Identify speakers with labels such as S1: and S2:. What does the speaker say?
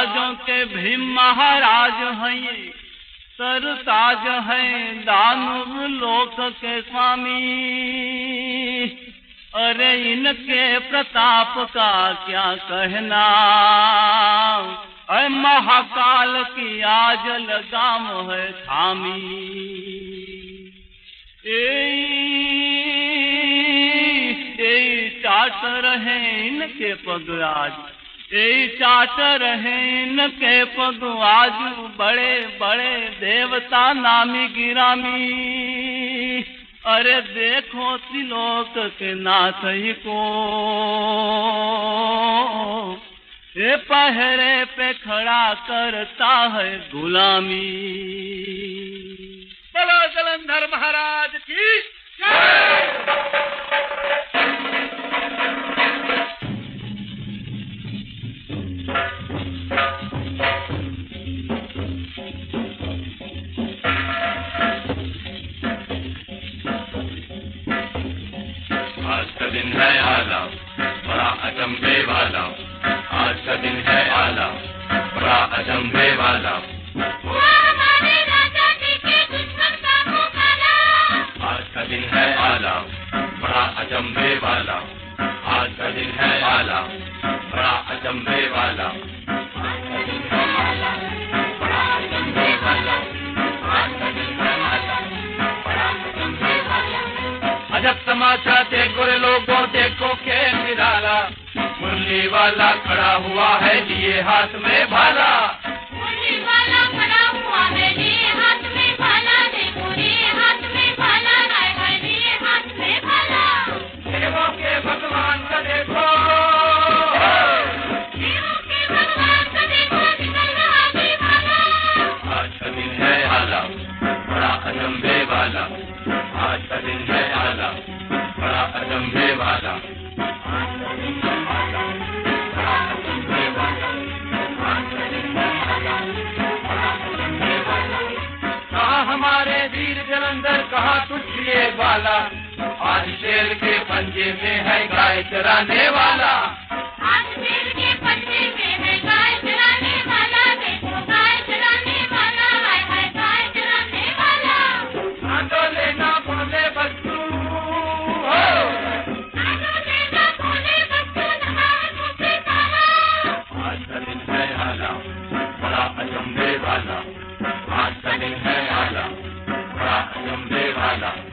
S1: राजों के भीम महाराज हैं ये, सरताज हैं दानव लोक के स्वामी। अरे इनके प्रताप का क्या कहना, अरे महाकाल की आज लगाम है थामी। चाट रहे इनके पग आज, चाट रहे इनके पग आज, बड़े बड़े देवता नामी गिरामी। अरे देखो त्रिलोक के नाथ ही को, ये पहरे पे खड़ा करता है गुलामी।
S2: बोलो जलंधर महाराज की जय।
S3: आज का दिन है आला बड़ा अचंभे वाला, आज का दिन है आला बड़ा अचंभे वाला।
S4: हमारे राजा जी के दुश्मन का मुकाबला,
S3: आज का दिन है आला बड़ा अचंभे वाला, आज का दिन है आला बड़ा अचंभे वाला। आज का दिन है आला बड़ा अचंभे वाला, आज का दिन है आला बड़ा अचंभे वाला। अजब तमाशा देखो रे लोगों, देखो के निराला, मुरली वाला खड़ा हुआ है लिए हाथ में भाला।
S4: मुरली वाला खड़ा हुआ है लिए हाथ में भाला, देखो लिए हाथ में भाला, राय है लिए हाथ में भाला।
S3: देवों के भगवान का देखो,
S4: देवों के भगवान का देखो, निकल रहा भी भाला।
S3: आज का दिन है आला बड़ा अचंभे वाला, आज का दिन है आला बड़ा अचंभे वाला। आज का दिन है आला बड़ा अचंभे वाला, आज का दिन है आला बड़ा अचंभे वाला। कहाँ हमारे वीर जलंधर, कहाँ तुझ लिए वाला, आज शेर के पंजे में है गाय चराने वाला।
S4: आज शेर के पंजे में है गाय चराने वाला, देखो गाय चराने वाला, राय है गाय चराने वाला।
S3: ना तो लेना बोले बच्चू हो,
S4: आजो लेना बोले बच्चों, नहाए मुझे काला।
S3: आज का दिन है आला बड़ा अचंभे वाला, आज का दिन है आला बड़ा अचंभे वाला।